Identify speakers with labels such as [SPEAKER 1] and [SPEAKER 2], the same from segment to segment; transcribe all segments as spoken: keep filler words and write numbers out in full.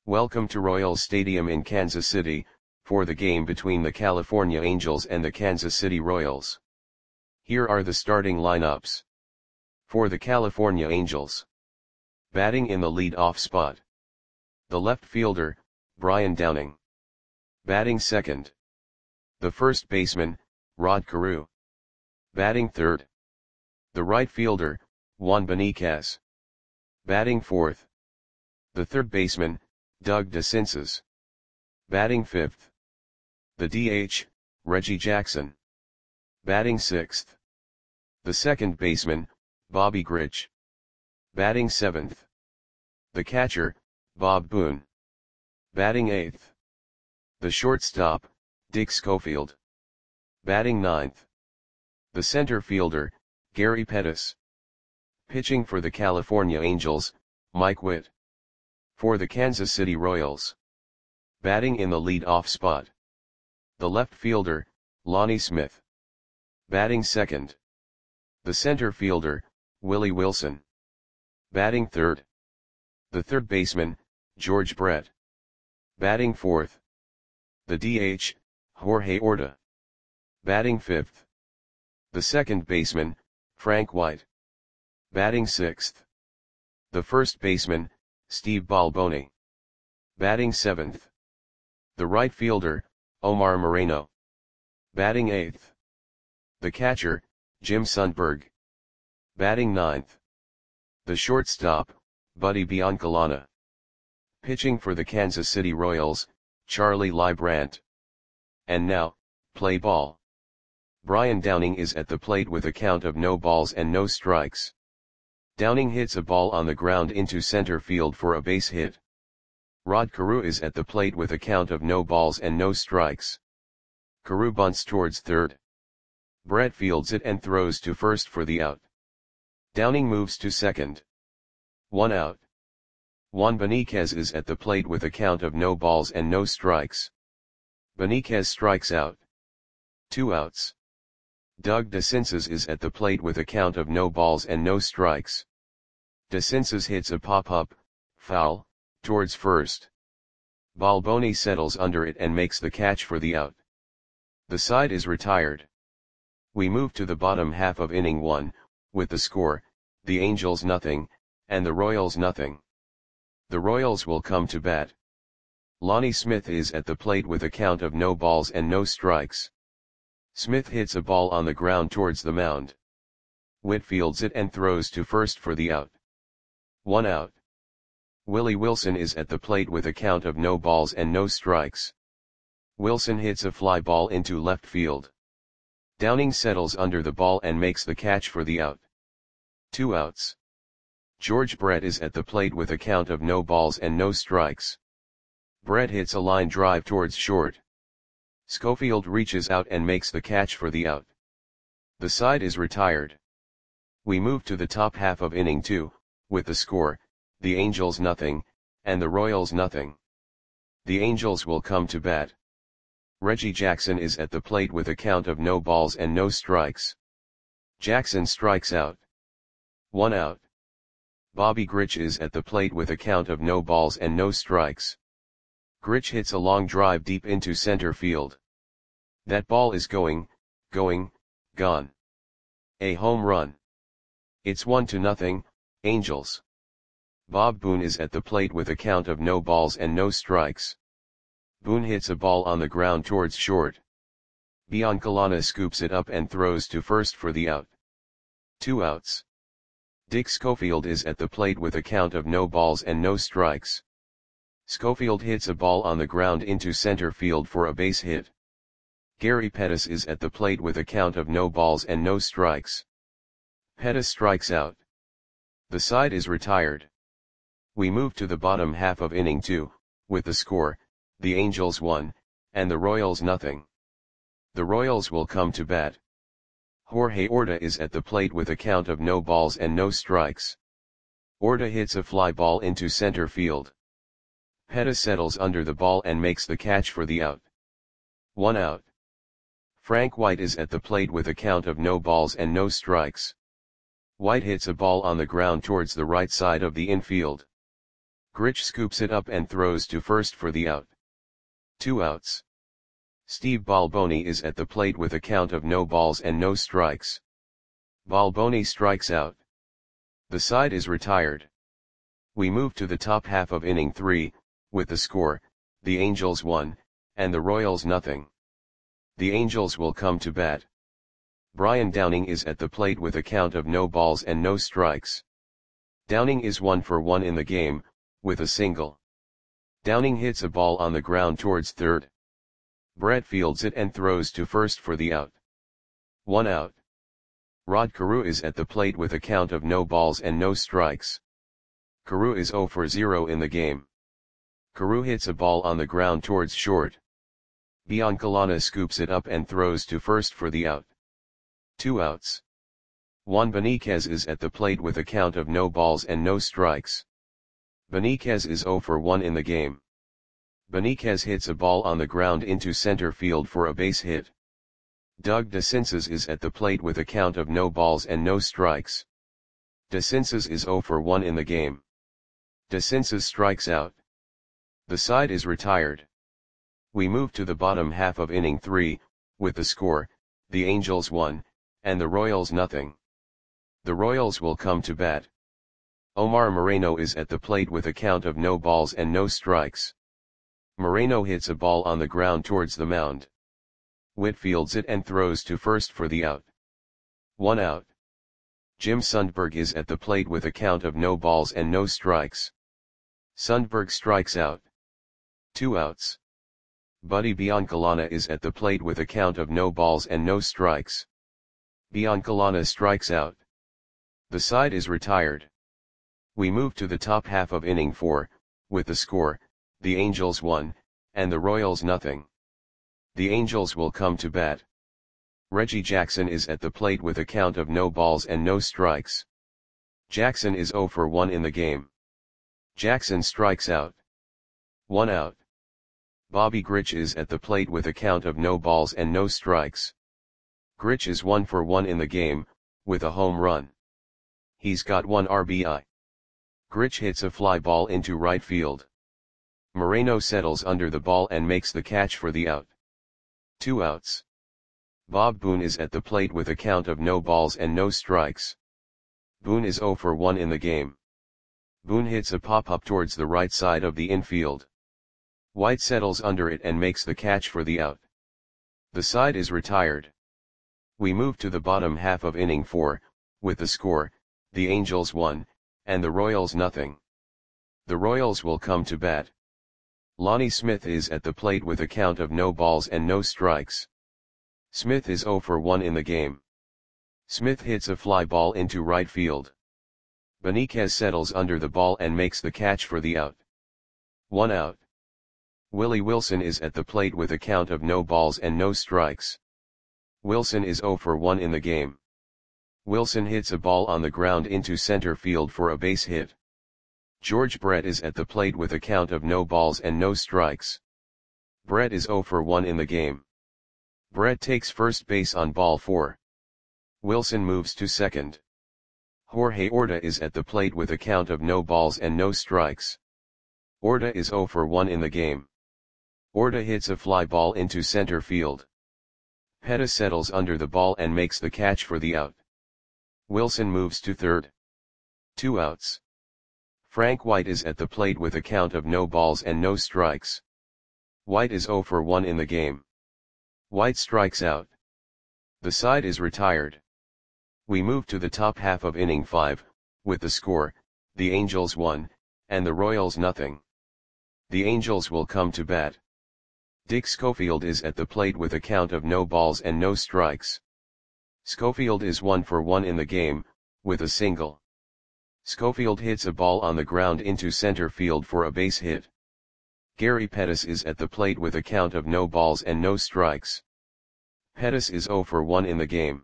[SPEAKER 1] Welcome to Royals Stadium in Kansas City, for the game between the California Angels and the Kansas City Royals. Here are the starting lineups. For the California Angels. Batting in the lead-off spot. The left fielder, Brian Downing. Batting second. The first baseman, Rod Carew. Batting third. The right fielder, Juan Beniquez. Batting fourth. The third baseman, Doug DeCinces. Batting fifth. The D H, Reggie Jackson. Batting sixth. The second baseman, Bobby Grich. Batting seventh. The catcher, Bob Boone. Batting eighth. The shortstop, Dick Schofield. Batting ninth. The center fielder, Gary Pettis. Pitching for the California Angels, Mike Witt. For the Kansas City Royals. Batting in the lead-off spot. The left fielder, Lonnie Smith. Batting second. The center fielder, Willie Wilson. Batting third. The third baseman, George Brett. Batting fourth. The D H, Jorge Orta. Batting fifth. The second baseman, Frank White. Batting sixth. The first baseman, Steve Balboni. Batting seventh. The right fielder, Omar Moreno. Batting eighth. The catcher, Jim Sundberg. Batting ninth. The shortstop, Buddy Biancalana. Pitching for the Kansas City Royals, Charlie Leibrandt. And now, play ball. Brian Downing is at the plate with a count of no balls and no strikes. Downing hits a ball on the ground into center field for a base hit. Rod Carew is at the plate with a count of no balls and no strikes. Carew bunts towards third. Brett fields it and throws to first for the out. Downing moves to second. One out. Juan Beniquez is at the plate with a count of no balls and no strikes. Beniquez strikes out. Two outs. Doug DeCinces is at the plate with a count of no balls and no strikes. DeCinces hits a pop-up, foul, towards first. Balboni settles under it and makes the catch for the out. The side is retired. We move to the bottom half of inning one, with the score, the Angels nothing, and the Royals nothing. The Royals will come to bat. Lonnie Smith is at the plate with a count of no balls and no strikes. Smith hits a ball on the ground towards the mound. Witt fields it and throws to first for the out. One out. Willie Wilson is at the plate with a count of no balls and no strikes. Wilson hits a fly ball into left field. Downing settles under the ball and makes the catch for the out. Two outs. George Brett is at the plate with a count of no balls and no strikes. Brett hits a line drive towards short. Schofield reaches out and makes the catch for the out. The side is retired. We move to the top half of inning two, with the score, the Angels nothing, and the Royals nothing. The Angels will come to bat. Reggie Jackson is at the plate with a count of no balls and no strikes. Jackson strikes out. One out. Bobby Grich is at the plate with a count of no balls and no strikes. Grich hits a long drive deep into center field. That ball is going, going, gone. A home run. It's one to nothing, Angels. Bob Boone is at the plate with a count of no balls and no strikes. Boone hits a ball on the ground towards short. Biancalana scoops it up and throws to first for the out. Two outs. Dick Schofield is at the plate with a count of no balls and no strikes. Schofield hits a ball on the ground into center field for a base hit. Gary Pettis is at the plate with a count of no balls and no strikes. Pettis strikes out. The side is retired. We move to the bottom half of inning two, with the score, the Angels one, and the Royals nothing. The Royals will come to bat. Jorge Orta is at the plate with a count of no balls and no strikes. Orta hits a fly ball into center field. Pettis settles under the ball and makes the catch for the out. One out. Frank White is at the plate with a count of no balls and no strikes. White hits a ball on the ground towards the right side of the infield. Grich scoops it up and throws to first for the out. Two outs. Steve Balboni is at the plate with a count of no balls and no strikes. Balboni strikes out. The side is retired. We move to the top half of inning three, with the score, the Angels one, and the Royals nothing. The Angels will come to bat. Brian Downing is at the plate with a count of no balls and no strikes. Downing is one for one in the game, with a single. Downing hits a ball on the ground towards third. Brett fields it and throws to first for the out. One out. Rod Carew is at the plate with a count of no balls and no strikes. Carew is zero for zero in the game. Carew hits a ball on the ground towards short. Biancalana scoops it up and throws to first for the out. Two outs. Juan Beniquez is at the plate with a count of no balls and no strikes. Beniquez is zero for one in the game. Beniquez hits a ball on the ground into center field for a base hit. Doug DeCinces is at the plate with a count of no balls and no strikes. DeCinces is zero for one in the game. DeCinces strikes out. The side is retired. We move to the bottom half of inning three, with the score, the Angels one, and the Royals nothing. The Royals will come to bat. Omar Moreno is at the plate with a count of no balls and no strikes. Moreno hits a ball on the ground towards the mound. Witt fields it and throws to first for the out. One out. Jim Sundberg is at the plate with a count of no balls and no strikes. Sundberg strikes out. Two outs. Buddy Biancalana is at the plate with a count of no balls and no strikes. Biancalana strikes out. The side is retired. We move to the top half of inning four, with the score, the Angels one, and the Royals nothing. The Angels will come to bat. Reggie Jackson is at the plate with a count of no balls and no strikes. Jackson is zero for one in the game. Jackson strikes out. One out. Bobby Grich is at the plate with a count of no balls and no strikes. Grich is one for one in the game, with a home run. He's got one R B I. Grich hits a fly ball into right field. Moreno settles under the ball and makes the catch for the out. Two outs. Bob Boone is at the plate with a count of no balls and no strikes. Boone is zero for one in the game. Boone hits a pop-up towards the right side of the infield. White settles under it and makes the catch for the out. The side is retired. We move to the bottom half of inning four, with the score, the Angels one, and the Royals nothing. The Royals will come to bat. Lonnie Smith is at the plate with a count of no balls and no strikes. Smith is zero for one in the game. Smith hits a fly ball into right field. Beniquez settles under the ball and makes the catch for the out. One out. Willie Wilson is at the plate with a count of no balls and no strikes. Wilson is zero for one in the game. Wilson hits a ball on the ground into center field for a base hit. George Brett is at the plate with a count of no balls and no strikes. Brett is zero for one in the game. Brett takes first base on ball four. Wilson moves to second. Jorge Orta is at the plate with a count of no balls and no strikes. Orta is zero for one in the game. Orta hits a fly ball into center field. Pettis settles under the ball and makes the catch for the out. Wilson moves to third. Two outs. Frank White is at the plate with a count of no balls and no strikes. White is zero for one in the game. White strikes out. The side is retired. We move to the top half of inning five, with the score, the Angels one, and the Royals nothing. The Angels will come to bat. Dick Schofield is at the plate with a count of no balls and no strikes. Schofield is one for one in the game, with a single. Schofield hits a ball on the ground into center field for a base hit. Gary Pettis is at the plate with a count of no balls and no strikes. Pettis is zero for one in the game.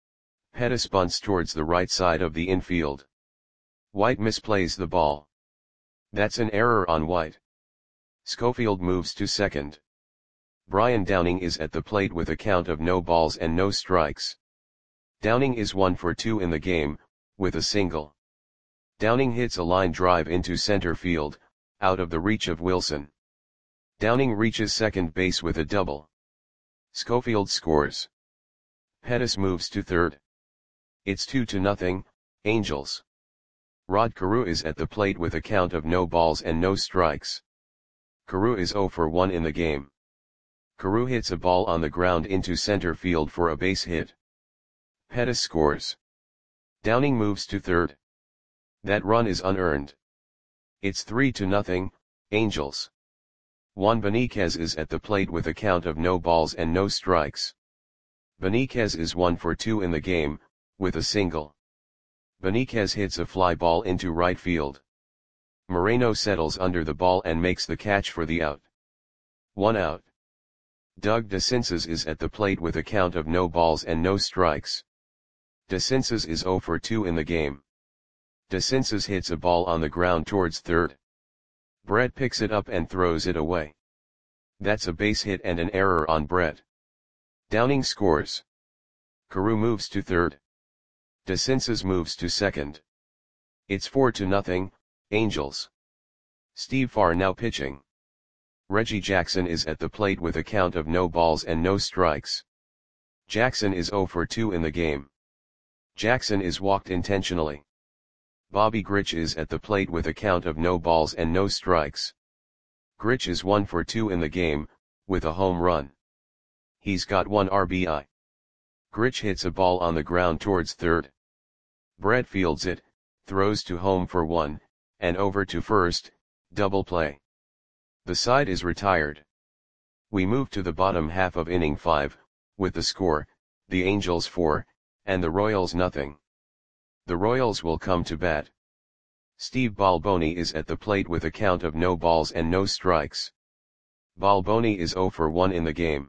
[SPEAKER 1] Pettis bunts towards the right side of the infield. White misplays the ball. That's an error on White. Schofield moves to second. Brian Downing is at the plate with a count of no balls and no strikes. Downing is one for two in the game, with a single. Downing hits a line drive into center field, out of the reach of Wilson. Downing reaches second base with a double. Schofield scores. Pettis moves to third. It's two to nothing, Angels. Rod Carew is at the plate with a count of no balls and no strikes. Carew is zero for one in the game. Carew hits a ball on the ground into center field for a base hit. Pettis scores. Downing moves to third. That run is unearned. It's three to nothing, Angels. Juan Beniquez is at the plate with a count of no balls and no strikes. Beniquez is one for two in the game, with a single. Beniquez hits a fly ball into right field. Moreno settles under the ball and makes the catch for the out. One out. Doug DeCinces is at the plate with a count of no balls and no strikes. DeCinces is zero for two in the game. DeCinces hits a ball on the ground towards third. Brett picks it up and throws it away. That's a base hit and an error on Brett. Downing scores. Carew moves to third. DeCinces moves to second. It's four to nothing, Angels. Steve Farr now pitching. Reggie Jackson is at the plate with a count of no balls and no strikes. Jackson is zero for two in the game. Jackson is walked intentionally. Bobby Grich is at the plate with a count of no balls and no strikes. Grich is one for two in the game, with a home run. He's got one R B I. Grich hits a ball on the ground towards third. Brett fields it, throws to home for one, and over to first, double play. The side is retired. We move to the bottom half of inning five, with the score, the Angels four, and the Royals nothing. The Royals will come to bat. Steve Balboni is at the plate with a count of no balls and no strikes. Balboni is zero for one in the game.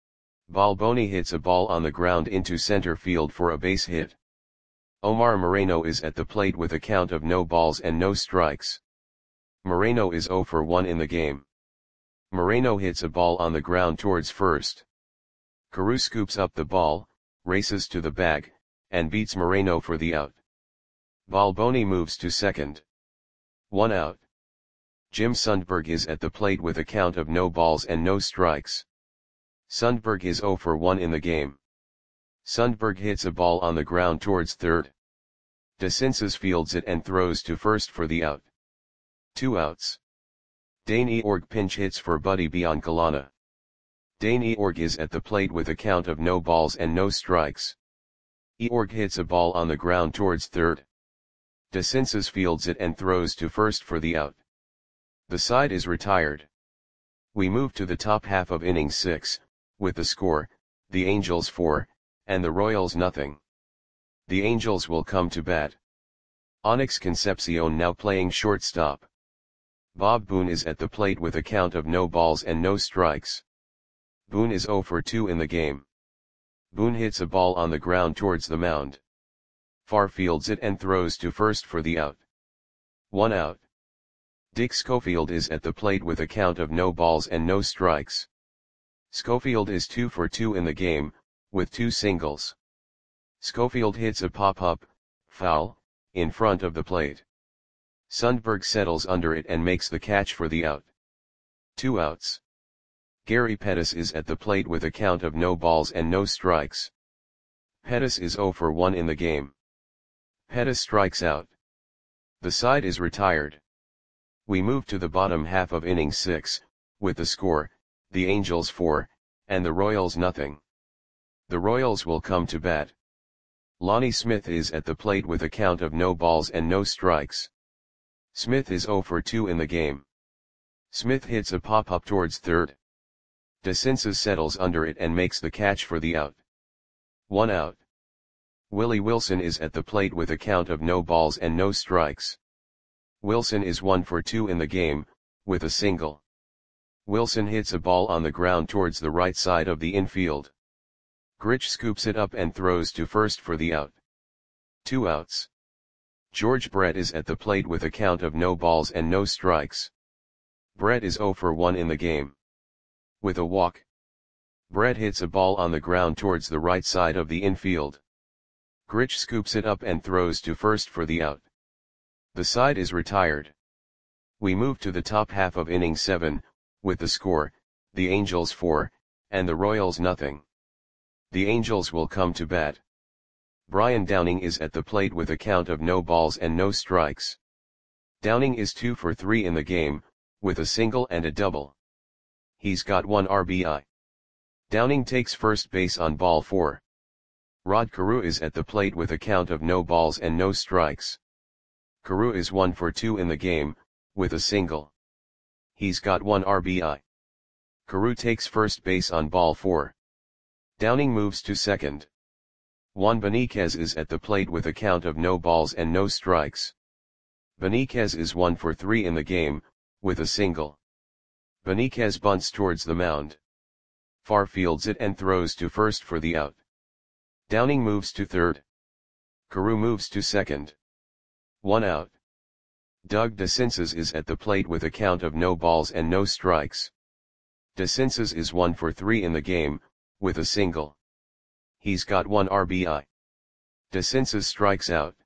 [SPEAKER 1] Balboni hits a ball on the ground into center field for a base hit. Omar Moreno is at the plate with a count of no balls and no strikes. Moreno is zero for one in the game. Moreno hits a ball on the ground towards first. Carew scoops up the ball, races to the bag, and beats Moreno for the out. Balboni moves to second. One out. Jim Sundberg is at the plate with a count of no balls and no strikes. Sundberg is zero for one in the game. Sundberg hits a ball on the ground towards third. DeCinces fields it and throws to first for the out. Two outs. Dane Eorg pinch hits for Buddy Biancalana. Dane Eorg is at the plate with a count of no balls and no strikes. Eorg hits a ball on the ground towards third. DeCinces fields it and throws to first for the out. The side is retired. We move to the top half of inning six, with the score, the Angels four, and the Royals nothing. The Angels will come to bat. Onyx Concepcion now playing shortstop. Bob Boone is at the plate with a count of no balls and no strikes. Boone is zero for two in the game. Boone hits a ball on the ground towards the mound. Farr fields it and throws to first for the out. One out. Dick Schofield is at the plate with a count of no balls and no strikes. Schofield is two for two in the game, with two singles. Schofield hits a pop-up, foul, in front of the plate. Sundberg settles under it and makes the catch for the out. Two outs. Gary Pettis is at the plate with a count of no balls and no strikes. Pettis is zero for one in the game. Pettis strikes out. The side is retired. We move to the bottom half of inning six, with the score, the Angels four, and the Royals nothing. The Royals will come to bat. Lonnie Smith is at the plate with a count of no balls and no strikes. Smith is zero for two in the game. Smith hits a pop-up towards third. DeCinces settles under it and makes the catch for the out. One out. Willie Wilson is at the plate with a count of no balls and no strikes. Wilson is one for two in the game, with a single. Wilson hits a ball on the ground towards the right side of the infield. Grich scoops it up and throws to first for the out. Two outs. George Brett is at the plate with a count of no balls and no strikes. Brett is zero for one in the game. With a walk. Brett hits a ball on the ground towards the right side of the infield. Grich scoops it up and throws to first for the out. The side is retired. We move to the top half of inning seven, with the score, the Angels four, and the Royals nothing. The Angels will come to bat. Brian Downing is at the plate with a count of no balls and no strikes. Downing is two for three in the game, with a single and a double. He's got one R B I. Downing takes first base on ball four. Rod Carew is at the plate with a count of no balls and no strikes. Carew is one for two in the game, with a single. He's got one R B I. Carew takes first base on ball four. Downing moves to second. Juan Beniquez is at the plate with a count of no balls and no strikes. Beniquez is one for three in the game, with a single. Beniquez bunts towards the mound. Far fields it and throws to first for the out. Downing moves to third. Carew moves to second. One out. Doug DeCinces is at the plate with a count of no balls and no strikes. DeCinces is one for three in the game, with a single. He's got one R B I. DeCinces strikes out.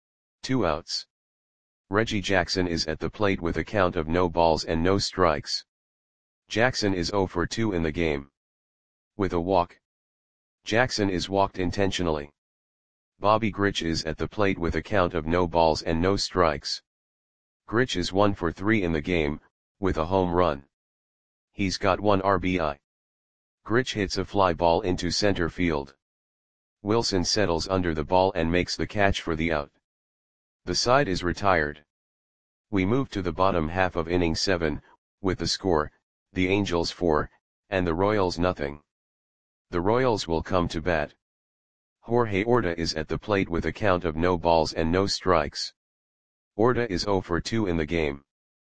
[SPEAKER 1] Two outs. Reggie Jackson is at the plate with a count of no balls and no strikes. Jackson is zero for two in the game. With a walk. Jackson is walked intentionally. Bobby Grich is at the plate with a count of no balls and no strikes. Grich is one for three in the game, with a home run. He's got one R B I. Grich hits a fly ball into center field. Wilson settles under the ball and makes the catch for the out. The side is retired. We move to the bottom half of inning seven, with the score, the Angels four, and the Royals nothing. The Royals will come to bat. Jorge Orta is at the plate with a count of no balls and no strikes. Orta is zero for two in the game.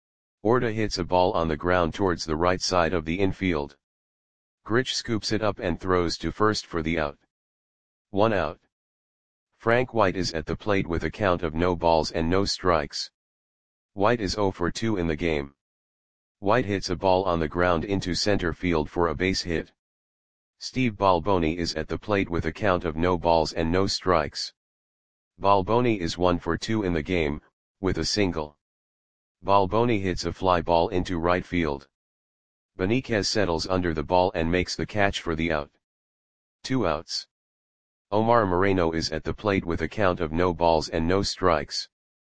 [SPEAKER 1] Orta hits a ball on the ground towards the right side of the infield. Grich scoops it up and throws to first for the out. One out. Frank White is at the plate with a count of no balls and no strikes. White is zero for two in the game. White hits a ball on the ground into center field for a base hit. Steve Balboni is at the plate with a count of no balls and no strikes. Balboni is one for two in the game, with a single. Balboni hits a fly ball into right field. Beniquez settles under the ball and makes the catch for the out. Two outs. Omar Moreno is at the plate with a count of no balls and no strikes.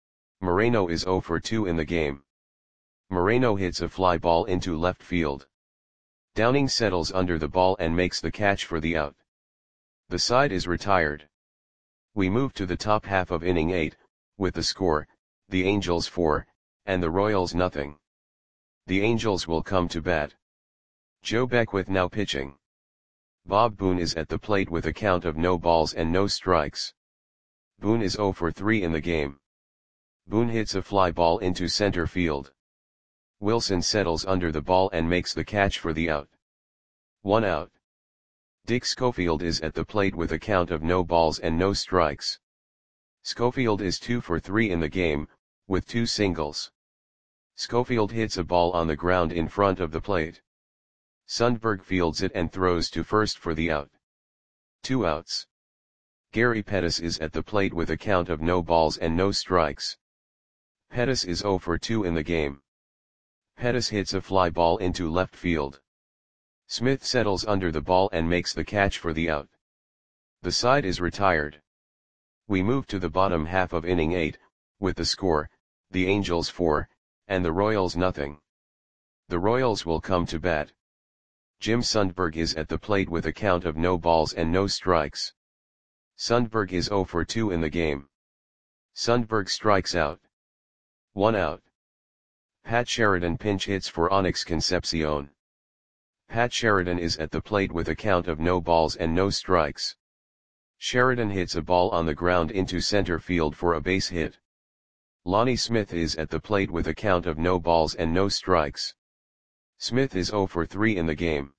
[SPEAKER 1] Moreno is zero for two in the game. Moreno hits a fly ball into left field. Downing settles under the ball and makes the catch for the out. The side is retired. We move to the top half of inning eight, with the score, the Angels four, and the Royals nothing. The Angels will come to bat. Joe Beckwith now pitching. Bob Boone is at the plate with a count of no balls and no strikes. Boone is zero for three in the game. Boone hits a fly ball into center field. Wilson settles under the ball and makes the catch for the out. One out. Dick Schofield is at the plate with a count of no balls and no strikes. Schofield is two for three in the game, with two singles. Schofield hits a ball on the ground in front of the plate. Sundberg fields it and throws to first for the out. Two outs. Gary Pettis is at the plate with a count of no balls and no strikes. Pettis is zero for two in the game. Pettis hits a fly ball into left field. Smith settles under the ball and makes the catch for the out. The side is retired. We move to the bottom half of inning eight, with the score, the Angels four, and the Royals nothing. The Royals will come to bat. Jim Sundberg is at the plate with a count of no balls and no strikes. Sundberg is zero for two in the game. Sundberg strikes out. One out. Pat Sheridan pinch hits for Onyx Concepcion. Pat Sheridan is at the plate with a count of no balls and no strikes. Sheridan hits a ball on the ground into center field for a base hit. Lonnie Smith is at the plate with a count of no balls and no strikes. Smith is zero for three in the game.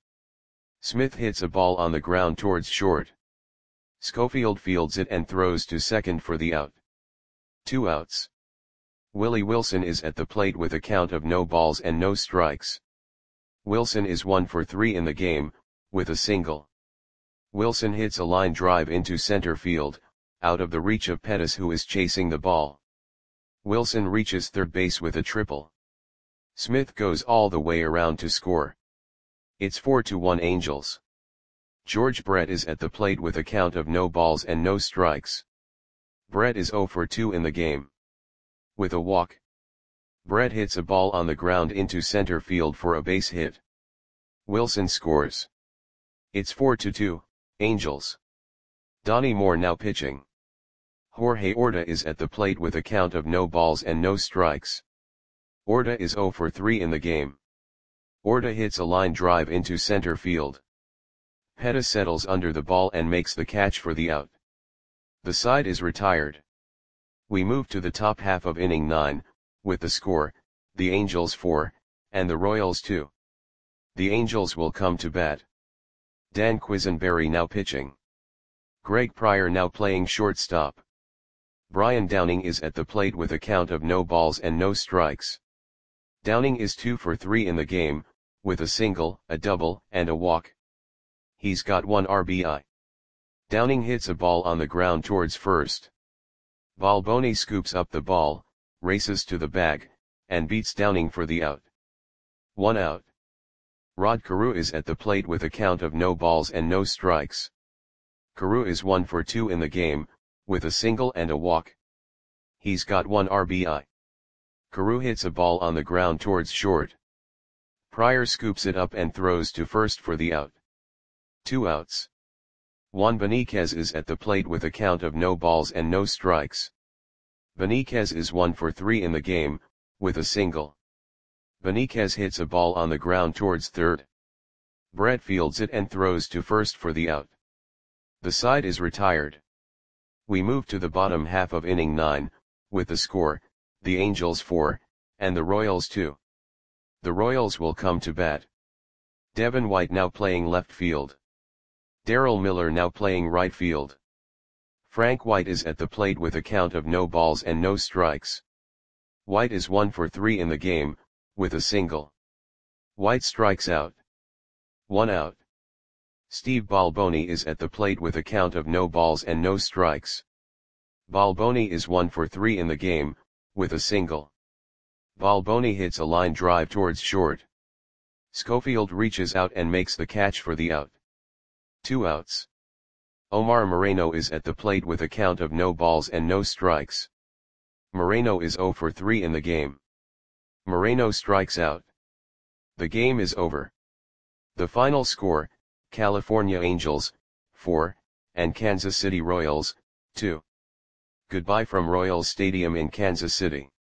[SPEAKER 1] Smith hits a ball on the ground towards short. Schofield fields it and throws to second for the out. Two outs. Willie Wilson is at the plate with a count of no balls and no strikes. Wilson is one for three in the game, with a single. Wilson hits a line drive into center field, out of the reach of Pettis who is chasing the ball. Wilson reaches third base with a triple. Smith goes all the way around to score. It's four to one Angels. George Brett is at the plate with a count of no balls and no strikes. Brett is zero for two in the game. With a walk, Brett hits a ball on the ground into center field for a base hit. Wilson scores. It's four to two, Angels. Donnie Moore now pitching. Jorge Orta is at the plate with a count of no balls and no strikes. Orta is zero for three in the game. Orta hits a line drive into center field. Peta settles under the ball and makes the catch for the out. The side is retired. We move to the top half of inning nine, with the score, the Angels four, and the Royals two. The Angels will come to bat. Dan Quisenberry now pitching. Greg Pryor now playing shortstop. Brian Downing is at the plate with a count of no balls and no strikes. Downing is two for three in the game, with a single, a double, and a walk. He's got one R B I. Downing hits a ball on the ground towards first. Balboni scoops up the ball, races to the bag, and beats Downing for the out. One out. Rod Carew is at the plate with a count of no balls and no strikes. Carew is one for two in the game, with a single and a walk. He's got one R B I. Carew hits a ball on the ground towards short. Pryor scoops it up and throws to first for the out. Two outs. Juan Beniquez is at the plate with a count of no balls and no strikes. Beniquez is one for three in the game, with a single. Beniquez hits a ball on the ground towards third. Brett fields it and throws to first for the out. The side is retired. We move to the bottom half of inning nine, with the score, the Angels four, and the Royals two. The Royals will come to bat. Devin White now playing left field. Darryl Miller now playing right field. Frank White is at the plate with a count of no balls and no strikes. White is one for three in the game, with a single. White strikes out. One out. Steve Balboni is at the plate with a count of no balls and no strikes. Balboni is one for three in the game, with a single. Balboni hits a line drive towards short. Schofield reaches out and makes the catch for the out. Two outs. Omar Moreno is at the plate with a count of no balls and no strikes. Moreno is zero for three in the game. Moreno strikes out. The game is over. The final score, California Angels, four, and Kansas City Royals, two. Goodbye from Royals Stadium in Kansas City.